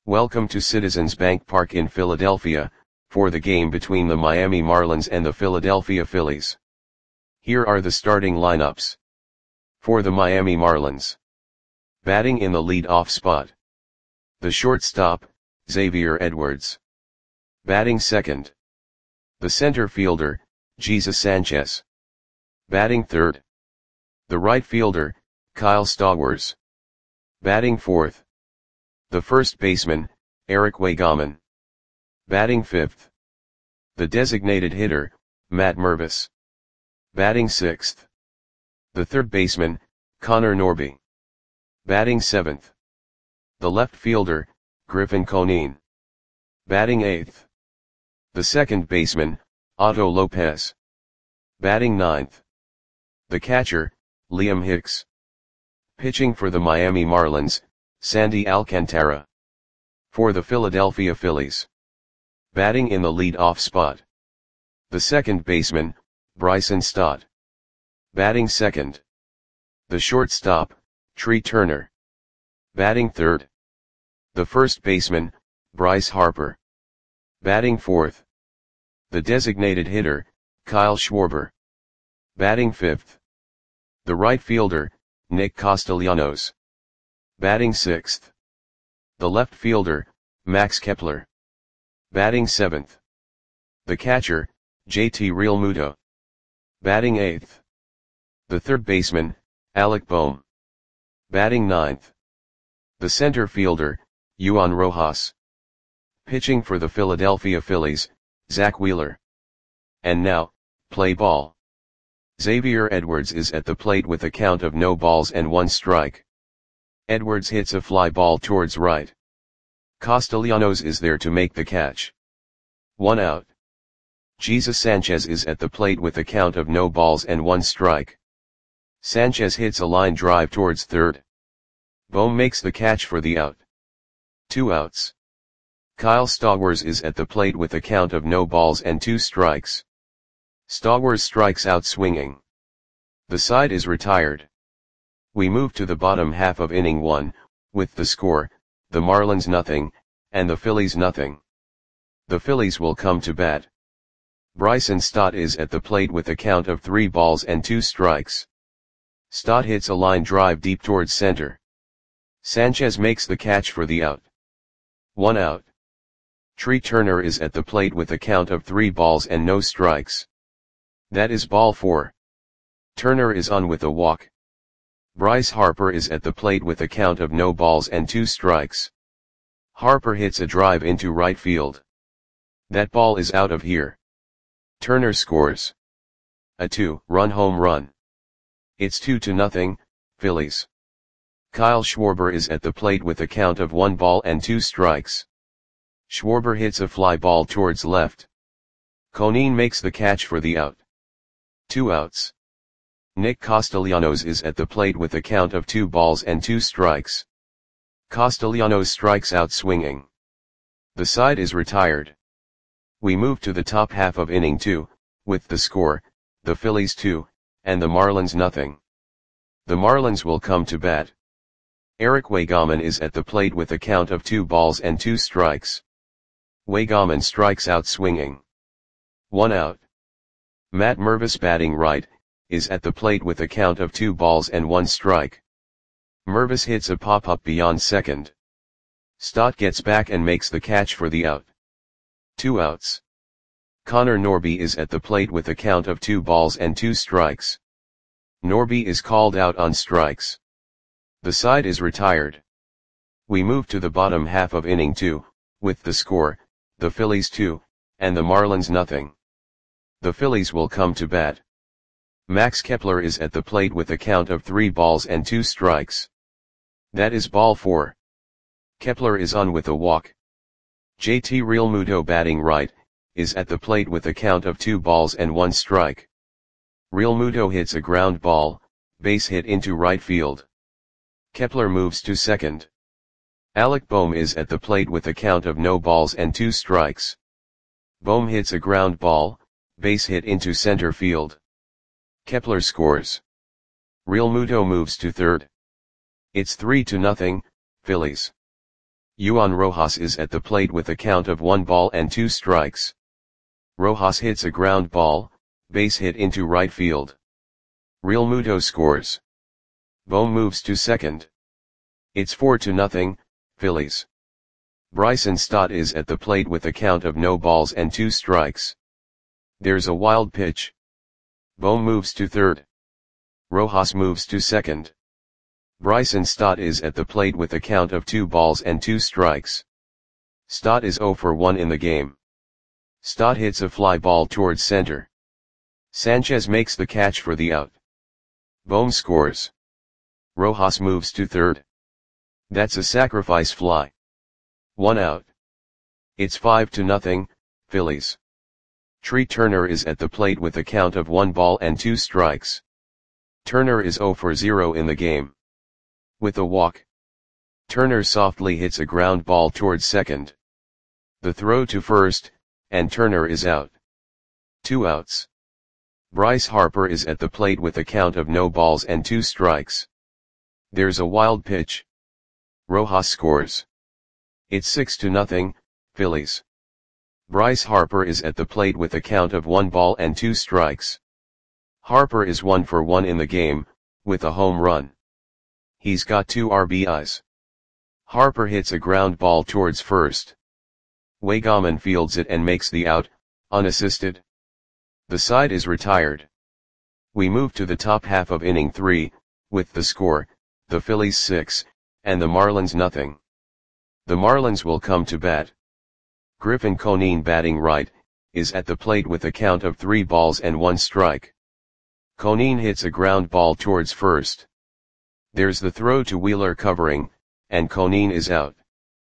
Welcome to Citizens Bank Park in Philadelphia, for the game between the Miami Marlins and the Philadelphia Phillies. Here are the starting lineups. For the Miami Marlins. Batting in the lead-off spot. The shortstop, Xavier Edwards. Batting second. The center fielder, Jesus Sanchez. Batting third. The right fielder, Kyle Stowers. Batting fourth. The first baseman, Eric Waygaman. Batting fifth. The designated hitter, Matt Mervis. Batting sixth. The third baseman, Connor Norby. Batting seventh. The left fielder, Griffin Conine. Batting eighth. The second baseman, Otto Lopez. Batting ninth. The catcher, Liam Hicks. Pitching for the Miami Marlins, Sandy Alcantara. For the Philadelphia Phillies. Batting in the lead-off spot. The second baseman, Bryson Stott. Batting second. The shortstop, Tree Turner. Batting third. The first baseman, Bryce Harper. Batting fourth. The designated hitter, Kyle Schwarber. Batting fifth. The right fielder, Nick Castellanos. Batting sixth. The left fielder, Max Kepler. Batting seventh. The catcher, JT Realmuto. Batting eighth. The third baseman, Alec Bohm. Batting ninth. The center fielder, Juan Rojas. Pitching for the Philadelphia Phillies, Zach Wheeler. And now, play ball. Xavier Edwards is at the plate with a count of no balls and one strike. Edwards hits a fly ball towards right. Castellanos is there to make the catch. 1 out. Jesus Sanchez is at the plate with a count of no balls and one strike. Sanchez hits a line drive towards third. Bohm makes the catch for the out. 2 outs. Kyle Stowers is at the plate with a count of no balls and two strikes. Stowers strikes out swinging. The side is retired. We move to the bottom half of inning 1, with the score, the Marlins nothing, and the Phillies nothing. The Phillies will come to bat. Bryson Stott is at the plate with a count of 3 balls and 2 strikes. Stott hits a line drive deep towards center. Sanchez makes the catch for the out. 1 out. Tree Turner is at the plate with a count of 3 balls and no strikes. That is ball 4. Turner is on with a walk. Bryce Harper is at the plate with a count of no balls and 2 strikes. Harper hits a drive into right field. That ball is out of here. Turner scores a 2-run home run. It's 2-0, Phillies. Kyle Schwarber is at the plate with a count of 1 ball and 2 strikes. Schwarber hits a fly ball towards left. Conine makes the catch for the out. 2 outs. Nick Castellanos is at the plate with a count of 2 balls and 2 strikes. Castellanos strikes out swinging. The side is retired. We move to the top half of inning 2, with the score, the Phillies 2, and the Marlins nothing. The Marlins will come to bat. Eric Waygaman is at the plate with a count of 2 balls and 2 strikes. Waygaman strikes out swinging. 1 out. Matt Mervis batting right, is at the plate with a count of 2 balls and 1 strike. Mervis hits a pop-up beyond second. Stott gets back and makes the catch for the out. 2 outs. Connor Norby is at the plate with a count of 2 balls and 2 strikes. Norby is called out on strikes. The side is retired. We move to the bottom half of inning 2, with the score, the Phillies 2, and the Marlins nothing. The Phillies will come to bat. Max Kepler is at the plate with a count of 3 balls and 2 strikes. That is ball 4. Kepler is on with a walk. JT Realmuto batting right, is at the plate with a count of 2 balls and 1 strike. Realmuto hits a ground ball, base hit into right field. Kepler moves to second. Alec Bohm is at the plate with a count of no balls and 2 strikes. Bohm hits a ground ball, base hit into center field. Kepler scores. Realmuto moves to third. It's 3-0, Phillies. Juan Rojas is at the plate with a count of 1 ball and 2 strikes. Rojas hits a ground ball, base hit into right field. Realmuto scores. Bohm moves to second. It's 4-0, Phillies. Bryson Stott is at the plate with a count of no balls and 2 strikes. There's a wild pitch. Bohm moves to third. Rojas moves to second. Bryson Stott is at the plate with a count of 2 balls and 2 strikes. Stott is 0 for 1 in the game. Stott hits a fly ball towards center. Sanchez makes the catch for the out. Bohm scores. Rojas moves to third. That's a sacrifice fly. 1 out. It's 5-0, Phillies. Tree Turner is at the plate with a count of 1 ball and 2 strikes. Turner is 0 for 0 in the game. With a walk, Turner softly hits a ground ball towards second. The throw to first, and Turner is out. 2 outs. Bryce Harper is at the plate with a count of no balls and 2 strikes. There's a wild pitch. Rojas scores. It's 6-0, Phillies. Bryce Harper is at the plate with a count of 1 ball and 2 strikes. Harper is 1 for 1 in the game, with a home run. He's got 2 RBIs. Harper hits a ground ball towards first. Waygaman fields it and makes the out, unassisted. The side is retired. We move to the top half of inning 3, with the score, the Phillies 6, and the Marlins nothing. The Marlins will come to bat. Griffin Conine, batting right, is at the plate with a count of 3 balls and 1 strike. Conine hits a ground ball towards first. There's the throw to Wheeler covering, and Conine is out.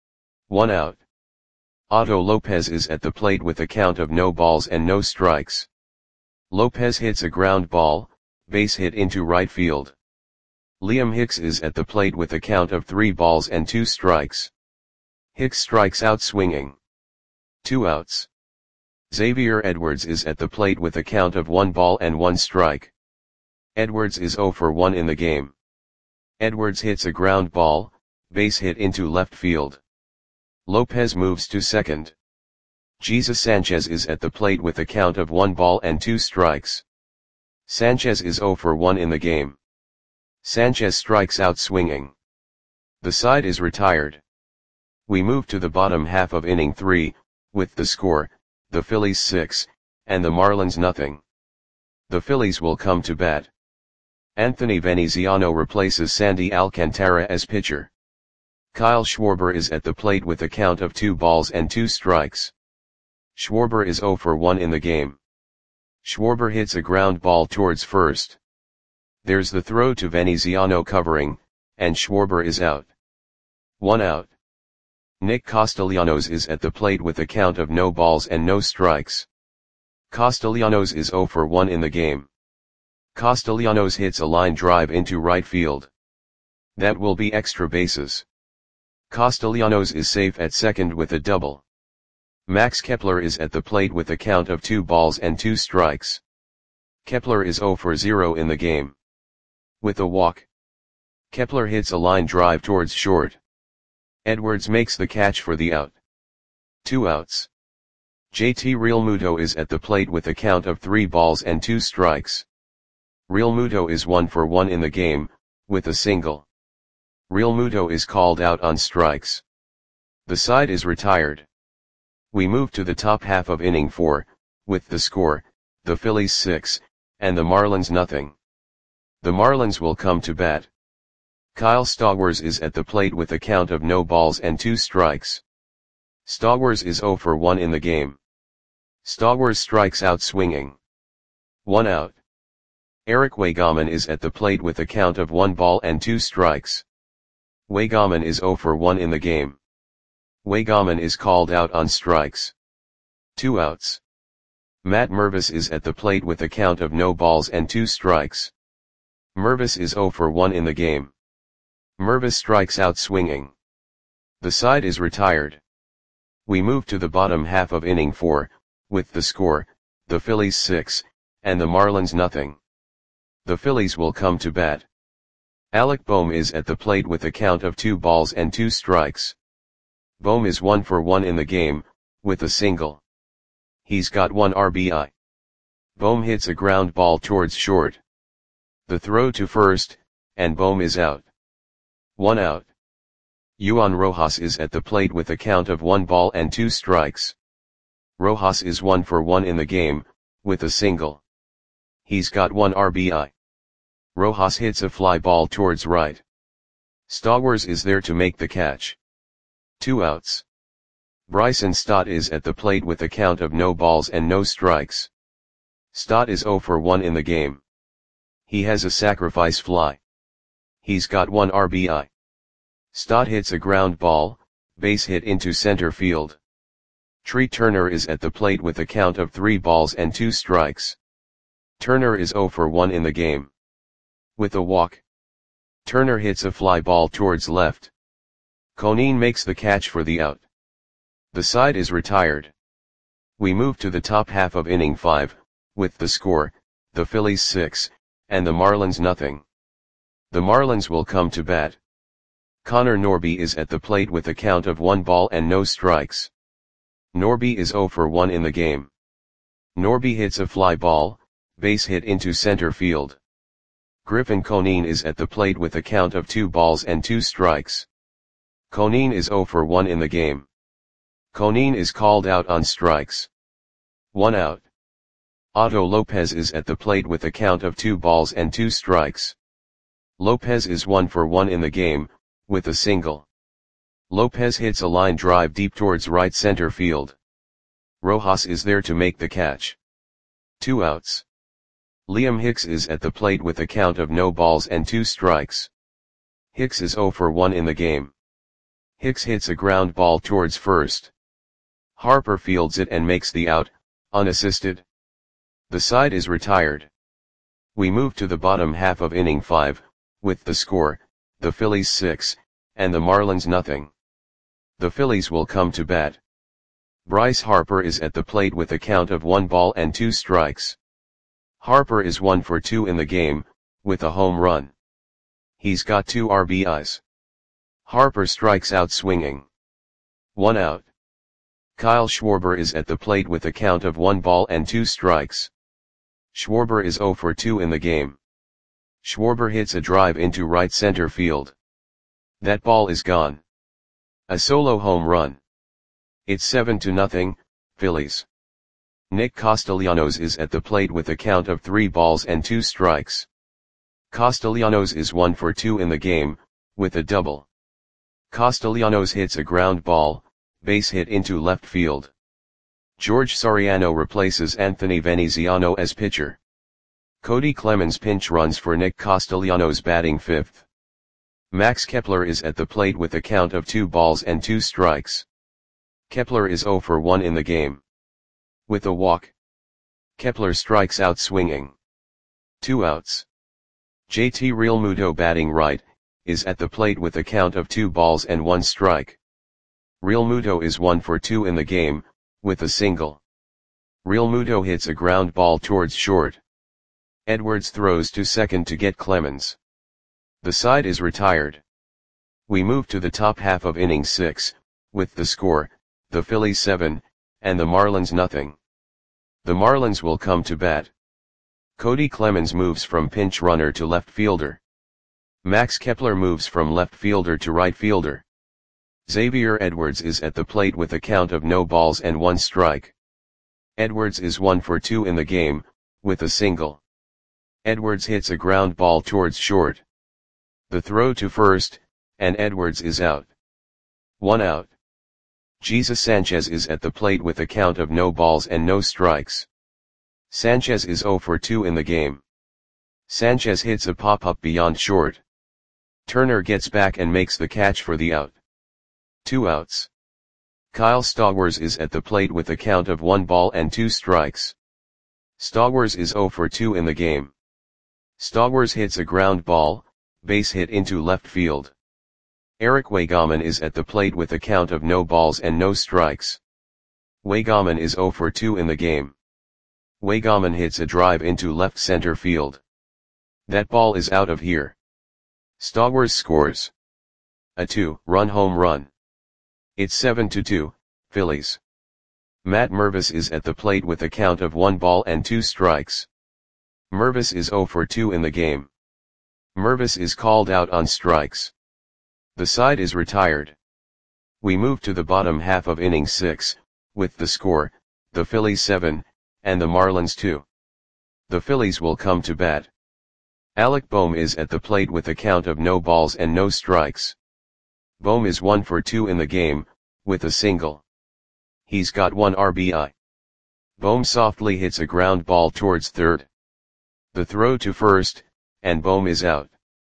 1 out. Otto Lopez is at the plate with a count of no balls and no strikes. Lopez hits a ground ball, base hit into right field. Liam Hicks is at the plate with a count of 3 balls and 2 strikes. Hicks strikes out swinging. 2 outs. Xavier Edwards is at the plate with a count of 1 ball and 1 strike. Edwards is 0 for 1 in the game. Edwards hits a ground ball, base hit into left field. Lopez moves to second. Jesus Sanchez is at the plate with a count of 1 ball and 2 strikes. Sanchez is 0 for 1 in the game. Sanchez strikes out swinging. The side is retired. We move to the bottom half of inning 3, with the score, the Phillies 6, and the Marlins nothing. The Phillies will come to bat. Anthony Veneziano replaces Sandy Alcantara as pitcher. Kyle Schwarber is at the plate with a count of 2 balls and 2 strikes. Schwarber is 0 for 1 in the game. Schwarber hits a ground ball towards first. There's the throw to Veneziano covering, and Schwarber is out. 1 out. Nick Castellanos is at the plate with a count of no balls and no strikes. Castellanos is 0 for 1 in the game. Castellanos hits a line drive into right field. That will be extra bases. Castellanos is safe at second with a double. Max Kepler is at the plate with a count of 2 balls and 2 strikes. Kepler is 0 for 0 in the game. With a walk, Kepler hits a line drive towards short. Edwards makes the catch for the out. 2 outs. JT Realmuto is at the plate with a count of 3 balls and 2 strikes. Realmuto is 1 for 1 in the game, with a single. Realmuto is called out on strikes. The side is retired. We move to the top half of inning 4, with the score, the Phillies 6, and the Marlins nothing. The Marlins will come to bat. Kyle Stowers is at the plate with a count of no balls and 2 strikes. Stowers is 0 for 1 in the game. Stowers strikes out swinging. 1 out. Eric Waygaman is at the plate with a count of 1 ball and 2 strikes. Waygaman is 0 for 1 in the game. Waygaman is called out on strikes. 2 outs. Matt Mervis is at the plate with a count of no balls and 2 strikes. Mervis is 0 for 1 in the game. Mervis strikes out swinging. The side is retired. We move to the bottom half of inning 4, with the score, the Phillies 6, and the Marlins nothing. The Phillies will come to bat. Alec Bohm is at the plate with a count of 2 balls and 2 strikes. Bohm is 1 for 1 in the game, with a single. He's got 1 RBI. Bohm hits a ground ball towards short. The throw to first, and Bohm is out. 1 out. Juan Rojas is at the plate with a count of 1 ball and 2 strikes. Rojas is 1 for 1 in the game, with a single. He's got 1 RBI. Rojas hits a fly ball towards right. Stowers is there to make the catch. 2 outs. Bryson Stott is at the plate with a count of no balls and no strikes. Stott is 0 for 1 in the game. He has a sacrifice fly. He's got 1 RBI. Stott hits a ground ball, base hit into center field. Trey Turner is at the plate with a count of 3 balls and 2 strikes. Turner is 0 for 1 in the game. With a walk, Turner hits a fly ball towards left. Conine makes the catch for the out. The side is retired. We move to the top half of inning 5, with the score, the Phillies 6, and the Marlins nothing. The Marlins will come to bat. Connor Norby is at the plate with a count of 1 ball and no strikes. Norby is 0 for 1 in the game. Norby hits a fly ball, base hit into center field. Griffin Conine is at the plate with a count of 2 balls and 2 strikes. Conine is 0 for 1 in the game. Conine is called out on strikes. 1 out. Otto Lopez is at the plate with a count of 2 balls and 2 strikes. Lopez is 1 for 1 in the game, with a single. Lopez hits a line drive deep towards right center field. Rojas is there to make the catch. 2 outs. Liam Hicks is at the plate with a count of no balls and 2 strikes. Hicks is 0 for 1 in the game. Hicks hits a ground ball towards first. Harper fields it and makes the out, unassisted. The side is retired. We move to the bottom half of inning 5, with the score, the Phillies 6, and the Marlins nothing. The Phillies will come to bat. Bryce Harper is at the plate with a count of 1 ball and 2 strikes. Harper is 1 for 2 in the game, with a home run. He's got 2 RBIs. Harper strikes out swinging. 1 out. Kyle Schwarber is at the plate with a count of 1 ball and 2 strikes. Schwarber is 0 for 2 in the game. Schwarber hits a drive into right center field. That ball is gone. A solo home run. It's 7-0, Phillies. Nick Castellanos is at the plate with a count of 3 balls and 2 strikes. Castellanos is 1 for 2 in the game, with a double. Castellanos hits a ground ball, base hit into left field. George Soriano replaces Anthony Veneziano as pitcher. Cody Clemens pinch runs for Nick Castellanos batting 5th. Max Kepler is at the plate with a count of 2 balls and 2 strikes. Kepler is 0 for 1 in the game. With a walk, Kepler strikes out swinging. 2 outs. JT Realmuto batting right, is at the plate with a count of 2 balls and 1 strike. Realmuto is 1 for 2 in the game, with a single. Realmuto hits a ground ball towards short. Edwards throws to second to get Clemens. The side is retired. We move to the top half of inning 6, with the score, the Phillies 7, and the Marlins nothing. The Marlins will come to bat. Cody Clemens moves from pinch runner to left fielder. Max Kepler moves from left fielder to right fielder. Xavier Edwards is at the plate with a count of no balls and 1 strike. Edwards is 1 for 2 in the game, with a single. Edwards hits a ground ball towards short. The throw to first, and Edwards is out. 1 out. Jesus Sanchez is at the plate with a count of no balls and no strikes. Sanchez is 0 for 2 in the game. Sanchez hits a pop-up beyond short. Turner gets back and makes the catch for the out. 2 outs. Kyle Stowers is at the plate with a count of 1 ball and 2 strikes. Stowers is 0 for 2 in the game. Stowers hits a ground ball, base hit into left field. Eric Waygaman is at the plate with a count of no balls and no strikes. Waygaman is 0 for 2 in the game. Waygaman hits a drive into left center field. That ball is out of here. Stowers scores a 2-run home run. It's 7-2, Phillies. Matt Mervis is at the plate with a count of 1 ball and 2 strikes. Mervis is 0 for 2 in the game. Mervis is called out on strikes. The side is retired. We move to the bottom half of inning 6, with the score, the Phillies 7, and the Marlins 2. The Phillies will come to bat. Alec Bohm is at the plate with a count of no balls and no strikes. Bohm is 1 for 2 in the game, with a single. He's got 1 RBI. Bohm softly hits a ground ball towards third. The throw to first, and Bohm is out.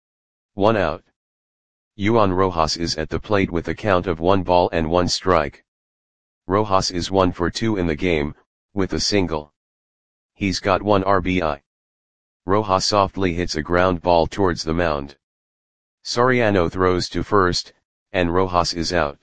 1 out. Juan Rojas is at the plate with a count of 1 ball and 1 strike. Rojas is 1 for 2 in the game, with a single. He's got 1 RBI. Rojas softly hits a ground ball towards the mound. Soriano throws to first, and Rojas is out.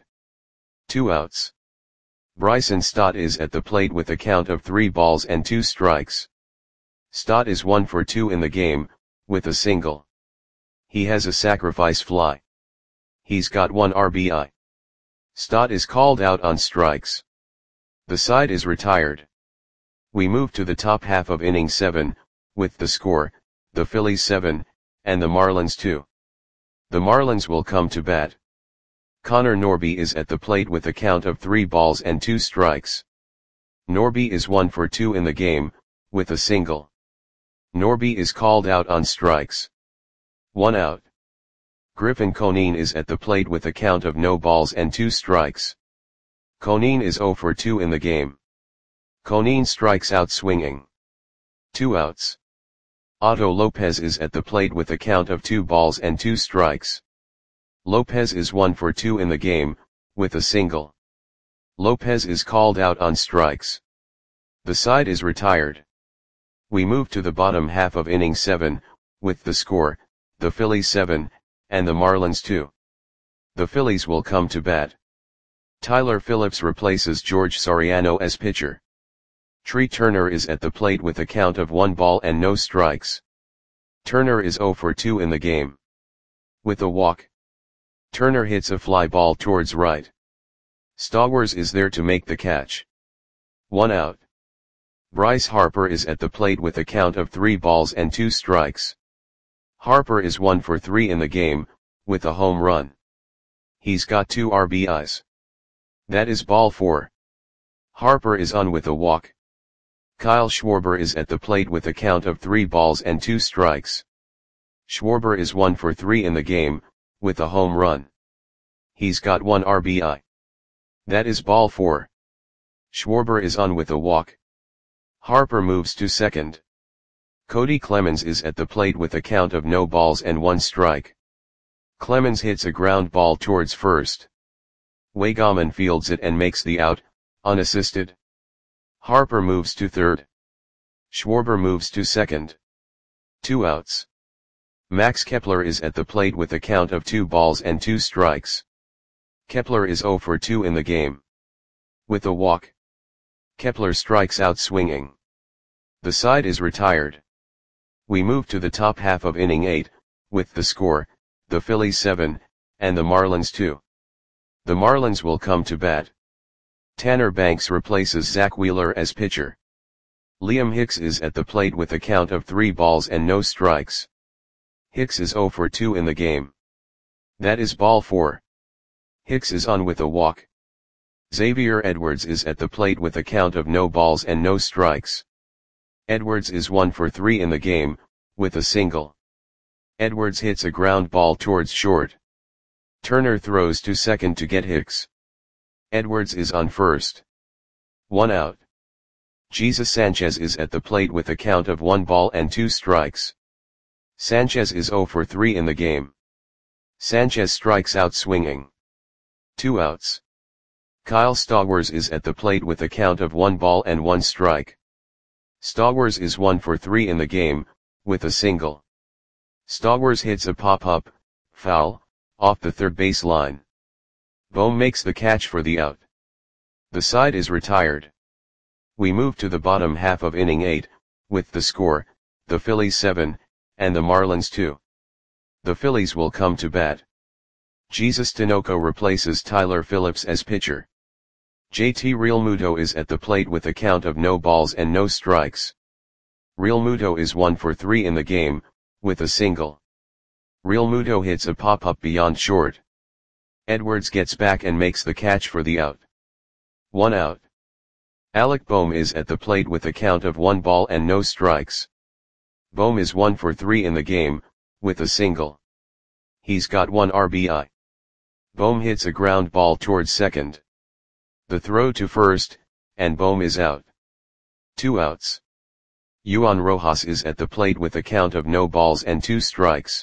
2 outs. Bryson Stott is at the plate with a count of 3 balls and 2 strikes. Stott is 1 for 2 in the game, with a single. He has a sacrifice fly. He's got 1 RBI. Stott is called out on strikes. The side is retired. We move to the top half of inning 7, with the score, the Phillies 7, and the Marlins 2. The Marlins will come to bat. Connor Norby is at the plate with a count of 3 balls and 2 strikes. Norby is 1 for 2 in the game, with a single. Norby is called out on strikes. 1 out. Griffin Conine is at the plate with a count of no balls and 2 strikes. Conine is 0 for 2 in the game. Conine strikes out swinging. 2 outs. Otto Lopez is at the plate with a count of 2 balls and 2 strikes. Lopez is 1 for 2 in the game, with a single. Lopez is called out on strikes. The side is retired. We move to the bottom half of inning 7, with the score, the Phillies 7, and the Marlins 2. The Phillies will come to bat. Tyler Phillips replaces George Soriano as pitcher. Trey Turner is at the plate with a count of 1 ball and no strikes. Turner is 0 for 2 in the game. With a walk. Turner hits a fly ball towards right. Stowers is there to make the catch. 1 out. Bryce Harper is at the plate with a count of 3 balls and 2 strikes. Harper is 1 for 3 in the game, with a home run. He's got 2 RBIs. That is ball 4. Harper is on with a walk. Kyle Schwarber is at the plate with a count of 3 balls and 2 strikes. Schwarber is 1 for 3 in the game, with a home run. He's got 1 RBI. That is ball 4. Schwarber is on with a walk. Harper moves to second. Cody Clemens is at the plate with a count of no balls and 1 strike. Clemens hits a ground ball towards first. Waygaman fields it and makes the out, unassisted. Harper moves to third. Schwarber moves to second. 2 outs. Max Kepler is at the plate with a count of 2 balls and 2 strikes. Kepler is 0 for 2 in the game. With a walk. Kepler strikes out swinging. The side is retired. We move to the top half of inning 8, with the score, the Phillies 7, and the Marlins 2. The Marlins will come to bat. Tanner Banks replaces Zach Wheeler as pitcher. Liam Hicks is at the plate with a count of 3 balls and no strikes. Hicks is 0 for 2 in the game. That is ball 4. Hicks is on with a walk. Xavier Edwards is at the plate with a count of no balls and no strikes. Edwards is 1 for 3 in the game, with a single. Edwards hits a ground ball towards short. Turner throws to second to get Hicks. Edwards is on first. 1 out. Jesus Sanchez is at the plate with a count of 1 ball and 2 strikes. Sanchez is 0 for 3 in the game. Sanchez strikes out swinging. 2 outs. Kyle Stowers is at the plate with a count of 1 ball and 1 strike. Stowers is 1 for 3 in the game, with a single. Stowers hits a pop-up, foul, off the third base line. Bohm makes the catch for the out. The side is retired. We move to the bottom half of inning 8, with the score, the Phillies 7, and the Marlins 2. The Phillies will come to bat. Jesus Tinoco replaces Tyler Phillips as pitcher. JT Realmuto is at the plate with a count of no balls and no strikes. Realmuto is 1 for 3 in the game, with a single. Realmuto hits a pop-up beyond short. Edwards gets back and makes the catch for the out. 1 out. Alec Bohm is at the plate with a count of 1 ball and no strikes. Bohm is 1 for 3 in the game, with a single. He's got 1 RBI. Bohm hits a ground ball towards second. The throw to first, and Bohm is out. 2 outs. Yuan Rojas is at the plate with a count of no balls and 2 strikes.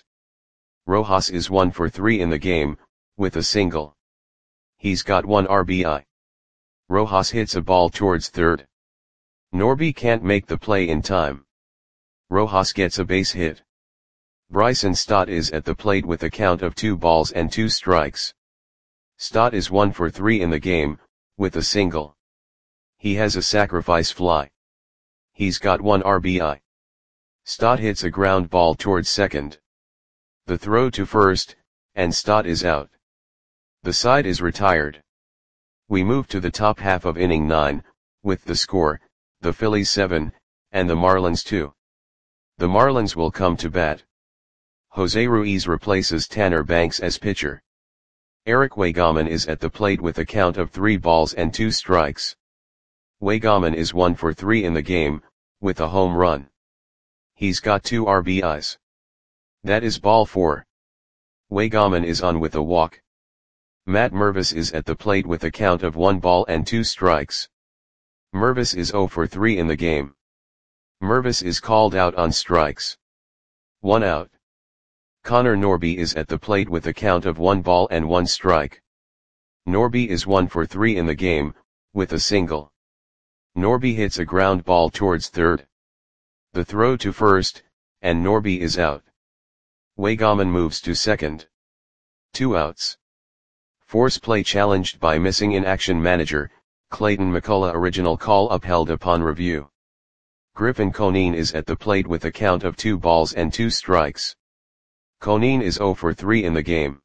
Rojas is 1 for 3 in the game, with a single. He's got 1 RBI. Rojas hits a ball towards third. Norby can't make the play in time. Rojas gets a base hit. Bryson Stott is at the plate with a count of 2 balls and 2 strikes. Stott is 1 for 3 in the game, with a single. He has a sacrifice fly. He's got 1 RBI. Stott hits a ground ball towards second. The throw to first, and Stott is out. The side is retired. We move to the top half of inning 9, with the score, the Phillies 7, and the Marlins 2. The Marlins will come to bat. Jose Ruiz replaces Tanner Banks as pitcher. Eric Waygaman is at the plate with a count of 3 balls and 2 strikes. Waygaman is 1 for 3 in the game, with a home run. He's got 2 RBIs. That is ball 4. Waygaman is on with a walk. Matt Mervis is at the plate with a count of 1 ball and 2 strikes. Mervis is 0 for 3 in the game. Mervis is called out on strikes. 1 out. Connor Norby is at the plate with a count of 1 ball and 1 strike. Norby is 1 for 3 in the game, with a single. Norby hits a ground ball towards third. The throw to first, and Norby is out. Waygaman moves to second. 2 outs. Force play challenged by missing in action manager, Clayton McCullough. Original call upheld upon review. Griffin Conine is at the plate with a count of 2 balls and 2 strikes. Conine is 0 for 3 in the game.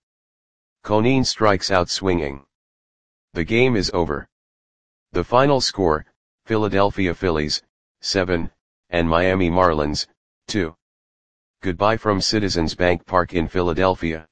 Conine strikes out swinging. The game is over. The final score, Philadelphia Phillies, 7, and Miami Marlins, 2. Goodbye from Citizens Bank Park in Philadelphia.